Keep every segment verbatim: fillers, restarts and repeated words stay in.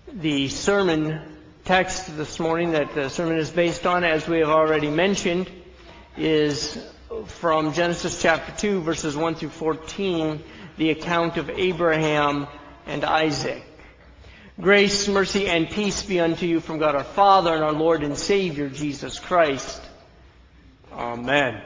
The sermon text this morning that the sermon is based on, as we have already mentioned, is from Genesis chapter two, verses one through fourteen, the account of Abraham and Isaac. Grace, mercy, and peace be unto you from God our Father and our Lord and Savior, Jesus Christ. Amen.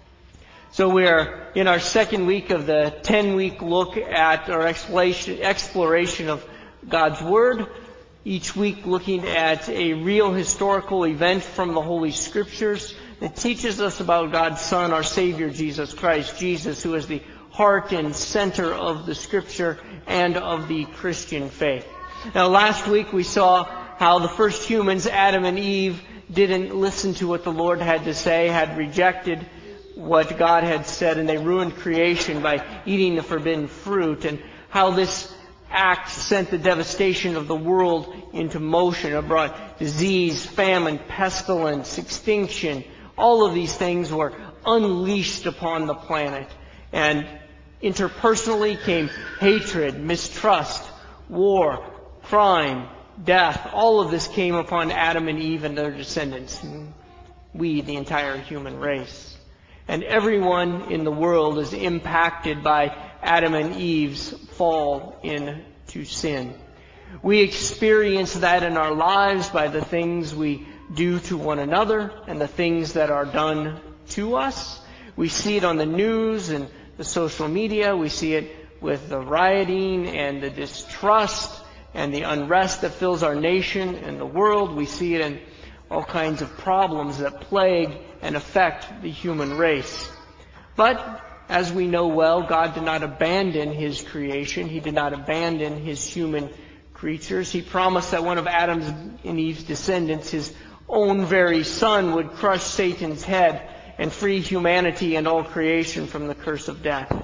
So we are in our second week of the ten-week look at our exploration, exploration of God's Word. Each week looking at a real historical event from the Holy Scriptures that teaches us about God's Son, our Savior, Jesus Christ. Jesus, who is the heart and center of the Scripture and of the Christian faith. Now, last week we saw how the first humans, Adam and Eve, didn't listen to what the Lord had to say, had rejected what God had said, and they ruined creation by eating the forbidden fruit, and how this act sent the devastation of the world into motion. It brought disease, famine, pestilence, extinction. All of these things were unleashed upon the planet. And interpersonally came hatred, mistrust, war, crime, death. All of this came upon Adam and Eve and their descendants. We, the entire human race. And everyone in the world is impacted by Adam and Eve's fall into sin. We experience that in our lives by the things we do to one another and the things that are done to us. We see it on the news and the social media. We see it with the rioting and the distrust and the unrest that fills our nation and the world. We see it in all kinds of problems that plague and affect the human race. But as we know well, God did not abandon His creation. He did not abandon His human creatures. He promised that one of Adam's and Eve's descendants, His own very Son, would crush Satan's head and free humanity and all creation from the curse of death.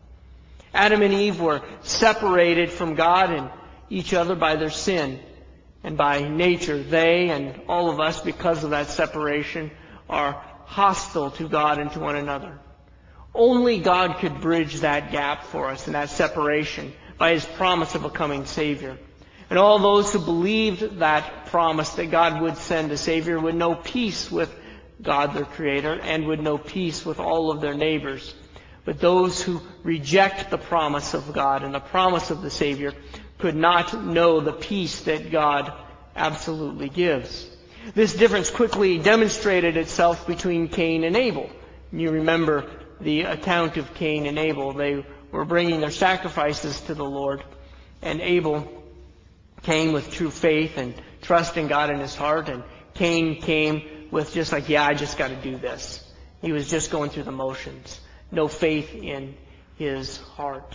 Adam and Eve were separated from God and each other by their sin. And by nature, they and all of us, because of that separation, are hostile to God and to one another. Only God could bridge that gap for us and that separation by His promise of a coming Savior. And all those who believed that promise that God would send a Savior would know peace with God, their Creator, and would know peace with all of their neighbors. But those who reject the promise of God and the promise of the Savior could not know the peace that God absolutely gives. This difference quickly demonstrated itself between Cain and Abel. You remember the account of Cain and Abel. They were bringing their sacrifices to the Lord, and Abel came with true faith and trust in God in his heart, and Cain came with just like, yeah, I just got to do this. He was just going through the motions. No faith in his heart.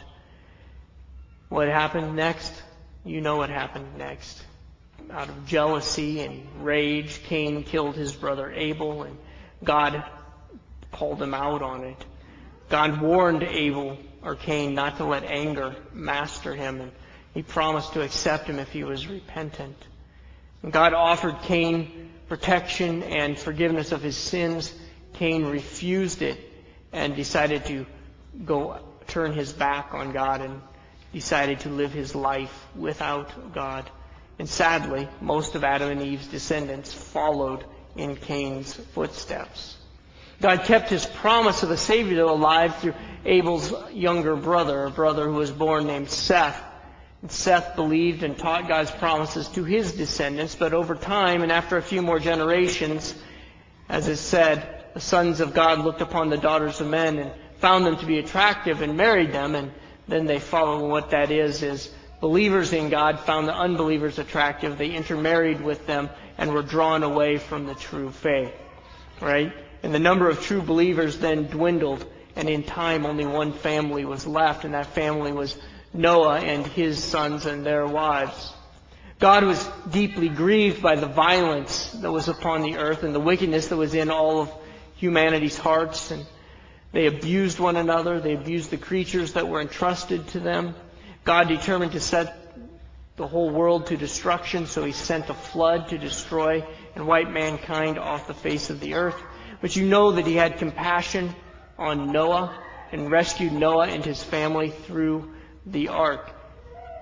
What happened next? You know what happened next. Out of jealousy and rage, Cain killed his brother Abel, and God called him out on it. God warned Abel, or Cain, not to let anger master him, and He promised to accept him if he was repentant. And God offered Cain protection and forgiveness of his sins. Cain refused it and decided to go turn his back on God and decided to live his life without God. And sadly, most of Adam and Eve's descendants followed in Cain's footsteps. God kept His promise of a Savior alive through Abel's younger brother, a brother who was born named Seth. And Seth believed and taught God's promises to his descendants, but over time and after a few more generations, as is said, the sons of God looked upon the daughters of men and found them to be attractive and married them, and then they follow what that is, is believers in God found the unbelievers attractive. They intermarried with them and were drawn away from the true faith. Right? And the number of true believers then dwindled, and in time only one family was left, and that family was Noah and his sons and their wives. God was deeply grieved by the violence that was upon the earth and the wickedness that was in all of humanity's hearts, and they abused one another. They abused the creatures that were entrusted to them. God determined to set the whole world to destruction, so He sent a flood to destroy and wipe mankind off the face of the earth. But you know that He had compassion on Noah and rescued Noah and his family through the ark.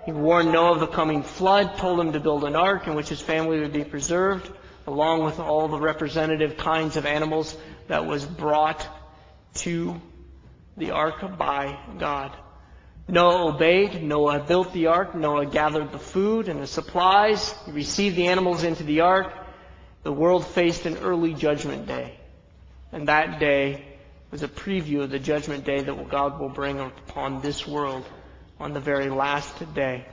He warned Noah of the coming flood, told him to build an ark in which his family would be preserved, along with all the representative kinds of animals that was brought to the ark by God. Noah obeyed. Noah built the ark. Noah gathered the food and the supplies. He received the animals into the ark. The world faced an early judgment day. And that day was a preview of the judgment day that God will bring upon this world on the very last day.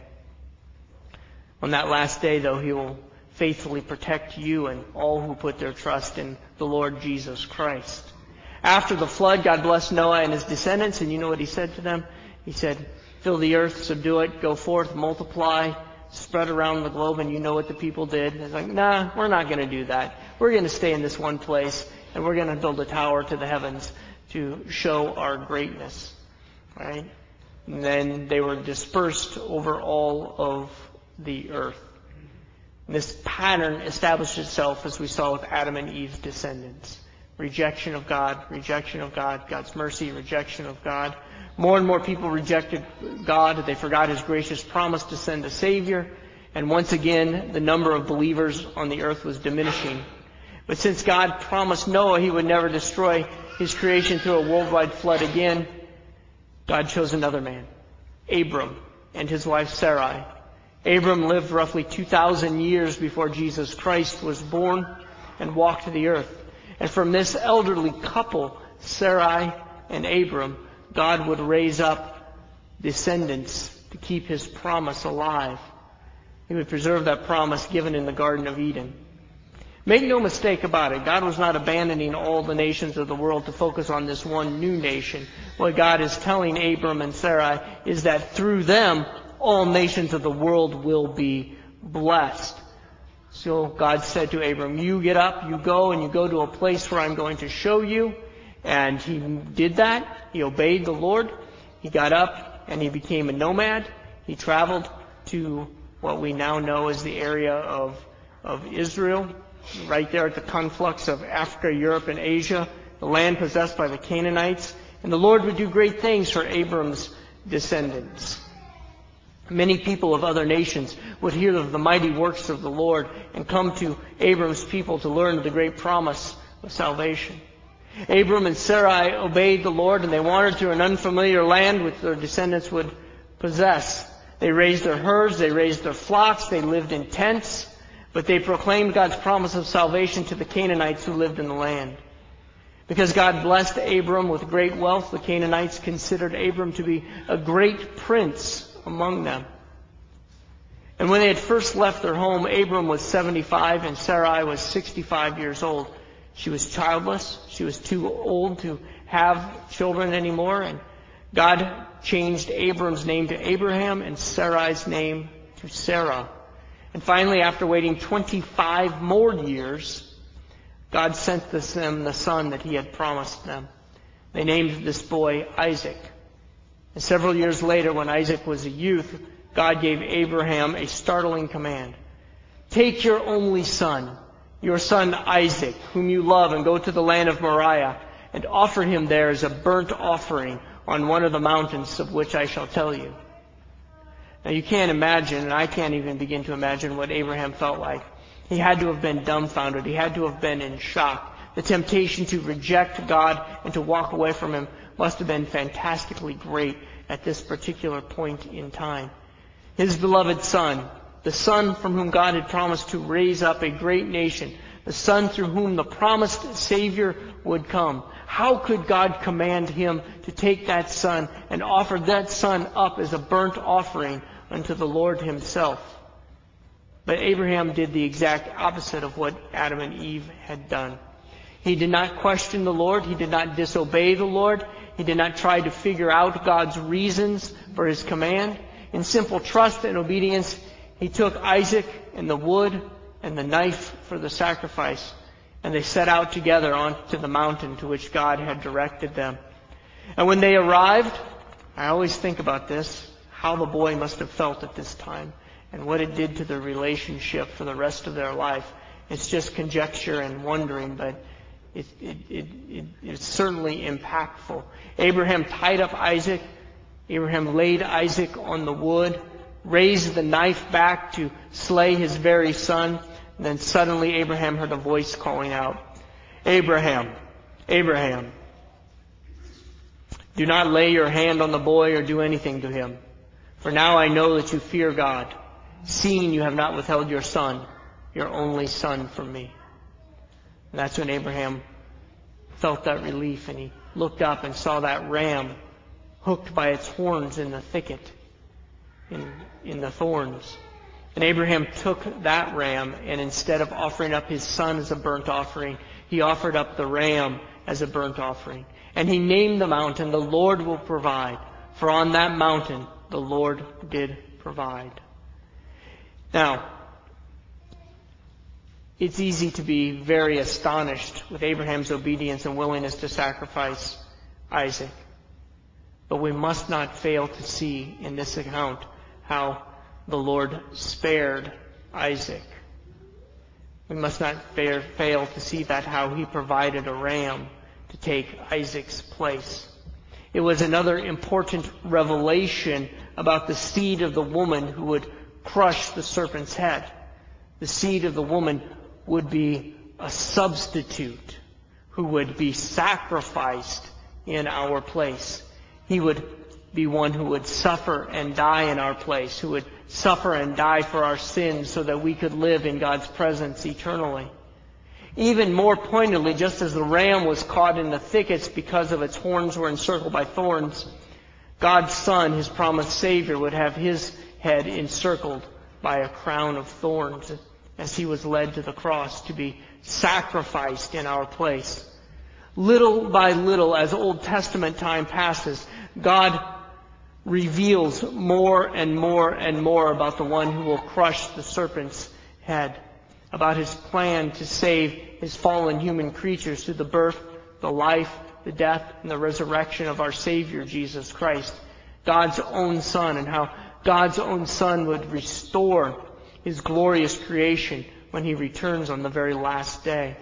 On that last day, though, He will faithfully protect you and all who put their trust in the Lord Jesus Christ. After the flood, God blessed Noah and his descendants, and you know what He said to them? He said, fill the earth, subdue it, go forth, multiply, spread around the globe. And you know what the people did? It's like, nah, we're not going to do that. We're going to stay in this one place, and we're going to build a tower to the heavens to show our greatness. Right? And then they were dispersed over all of the earth. And this pattern established itself, as we saw with Adam and Eve's descendants. Rejection of God, rejection of God, God's mercy, rejection of God. More and more people rejected God. They forgot His gracious promise to send a Savior. And once again, the number of believers on the earth was diminishing. But since God promised Noah He would never destroy His creation through a worldwide flood again, God chose another man, Abram, and his wife Sarai. Abram lived roughly two thousand years before Jesus Christ was born and walked the earth. And from this elderly couple, Sarai and Abram, God would raise up descendants to keep His promise alive. He would preserve that promise given in the Garden of Eden. Make no mistake about it, God was not abandoning all the nations of the world to focus on this one new nation. What God is telling Abram and Sarai is that through them, all nations of the world will be blessed. So God said to Abram, you get up, you go, and you go to a place where I'm going to show you. And he did that. He obeyed the Lord. He got up and he became a nomad. He traveled to what we now know as the area of, of Israel, right there at the conflux of Africa, Europe, and Asia, the land possessed by the Canaanites. And the Lord would do great things for Abram's descendants. Many people of other nations would hear of the mighty works of the Lord and come to Abram's people to learn of the great promise of salvation. Abram and Sarai obeyed the Lord, and they wandered through an unfamiliar land which their descendants would possess. They raised their herds, they raised their flocks, they lived in tents, but they proclaimed God's promise of salvation to the Canaanites who lived in the land. Because God blessed Abram with great wealth, the Canaanites considered Abram to be a great prince among them. And when they had first left their home, Abram was seventy-five and Sarai was sixty-five years old. She was childless. She was too old to have children anymore. And God changed Abram's name to Abraham and Sarai's name to Sarah. And finally, after waiting twenty-five more years, God sent them the son that He had promised them. They named this boy Isaac. And several years later, when Isaac was a youth, God gave Abraham a startling command. Take your only son, your son Isaac, whom you love, and go to the land of Moriah, and offer him there as a burnt offering on one of the mountains of which I shall tell you. Now you can't imagine, and I can't even begin to imagine what Abraham felt like. He had to have been dumbfounded. He had to have been in shock. The temptation to reject God and to walk away from Him must have been fantastically great at this particular point in time. His beloved son, the son from whom God had promised to raise up a great nation, the son through whom the promised Savior would come. How could God command him to take that son and offer that son up as a burnt offering unto the Lord Himself? But Abraham did the exact opposite of what Adam and Eve had done. He did not question the Lord. He did not disobey the Lord. He did not try to figure out God's reasons for His command. In simple trust and obedience, he took Isaac and the wood and the knife for the sacrifice, and they set out together onto the mountain to which God had directed them. And when they arrived, I always think about this, how the boy must have felt at this time and what it did to their relationship for the rest of their life. It's just conjecture and wondering, but it, it, it, it, it's certainly impactful. Abraham tied up Isaac. Abraham laid Isaac on the wood, raised the knife back to slay his very son. And then suddenly Abraham heard a voice calling out, "Abraham, Abraham, do not lay your hand on the boy or do anything to him. For now I know that you fear God, seeing you have not withheld your son, your only son, from me." And that's when Abraham felt that relief, and he looked up and saw that ram hooked by its horns in the thicket, in, in the thorns. And Abraham took that ram, and instead of offering up his son as a burnt offering, he offered up the ram as a burnt offering. And he named the mountain, "The Lord will provide." For on that mountain, the Lord did provide. Now, it's easy to be very astonished with Abraham's obedience and willingness to sacrifice Isaac. But we must not fail to see in this account how the Lord spared Isaac. We must not fail to see that how he provided a ram to take Isaac's place. It was another important revelation about the seed of the woman who would crush the serpent's head. The seed of the woman would be a substitute who would be sacrificed in our place. He would be one who would suffer and die in our place, who would suffer and die for our sins so that we could live in God's presence eternally. Even more pointedly, just as the ram was caught in the thickets because of its horns were encircled by thorns, God's Son, His promised Savior, would have His head encircled by a crown of thorns as He was led to the cross to be sacrificed in our place. Little by little, as Old Testament time passes, God reveals more and more and more about the one who will crush the serpent's head, about His plan to save His fallen human creatures through the birth, the life, the death, and the resurrection of our Savior, Jesus Christ, God's own Son, and how God's own Son would restore His glorious creation when He returns on the very last day.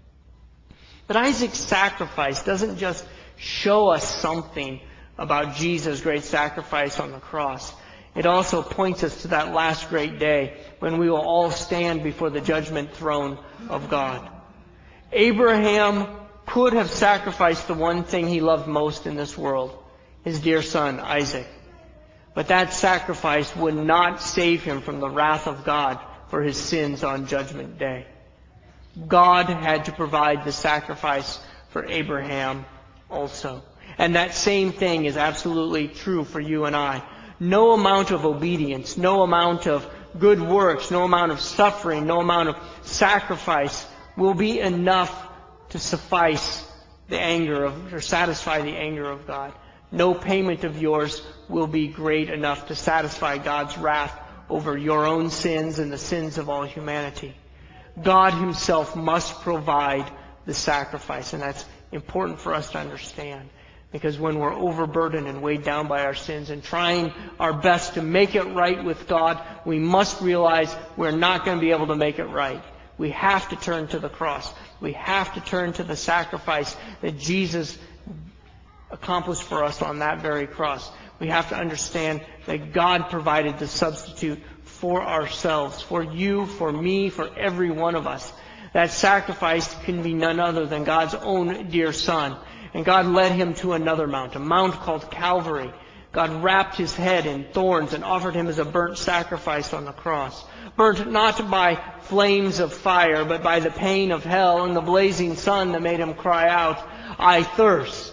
But Isaac's sacrifice doesn't just show us something about Jesus' great sacrifice on the cross. It also points us to that last great day when we will all stand before the judgment throne of God. Abraham could have sacrificed the one thing he loved most in this world, his dear son Isaac. But that sacrifice would not save him from the wrath of God for his sins on Judgment Day. God had to provide the sacrifice for Abraham also. And that same thing is absolutely true for you and I. No amount of obedience, no amount of good works, no amount of suffering, no amount of sacrifice will be enough to suffice the anger of, or satisfy the anger of God. No payment of yours will be great enough to satisfy God's wrath over your own sins and the sins of all humanity. God Himself must provide the sacrifice, and that's important for us to understand. Because when we're overburdened and weighed down by our sins and trying our best to make it right with God, we must realize we're not going to be able to make it right. We have to turn to the cross. We have to turn to the sacrifice that Jesus accomplished for us on that very cross. We have to understand that God provided the substitute for ourselves, for you, for me, for every one of us. That sacrifice can be none other than God's own dear Son. And God led Him to another mount, a mount called Calvary. God wrapped His head in thorns and offered Him as a burnt sacrifice on the cross. Burnt not by flames of fire, but by the pain of hell and the blazing sun that made Him cry out, "I thirst."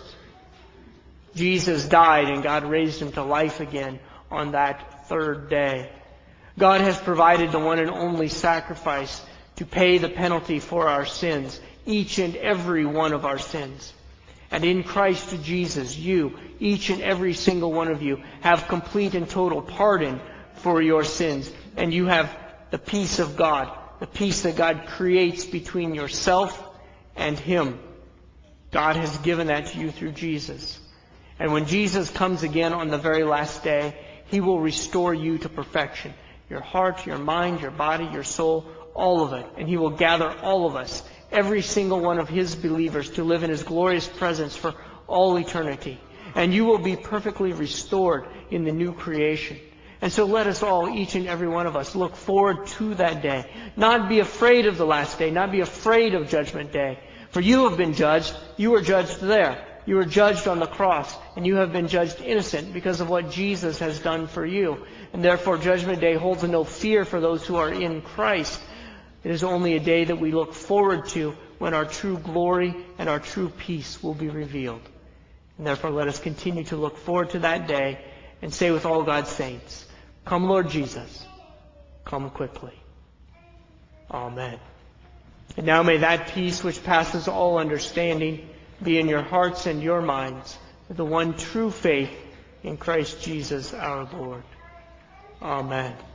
Jesus died and God raised Him to life again on that third day. God has provided the one and only sacrifice to pay the penalty for our sins, each and every one of our sins. And in Christ Jesus, you, each and every single one of you, have complete and total pardon for your sins. And you have the peace of God, the peace that God creates between yourself and Him. God has given that to you through Jesus. And when Jesus comes again on the very last day, He will restore you to perfection. Your heart, your mind, your body, your soul, all of it. And He will gather all of us, every single one of His believers, to live in His glorious presence for all eternity. And you will be perfectly restored in the new creation. And so let us all, each and every one of us, look forward to that day. Not be afraid of the last day. Not be afraid of Judgment Day. For you have been judged. You were judged there. You were judged on the cross. And you have been judged innocent because of what Jesus has done for you. And therefore Judgment Day holds no fear for those who are in Christ. It is only a day that we look forward to when our true glory and our true peace will be revealed. And therefore let us continue to look forward to that day and say with all God's saints, "Come, Lord Jesus, come quickly." Amen. And now may that peace which passes all understanding be in your hearts and your minds, the one true faith in Christ Jesus our Lord. Amen.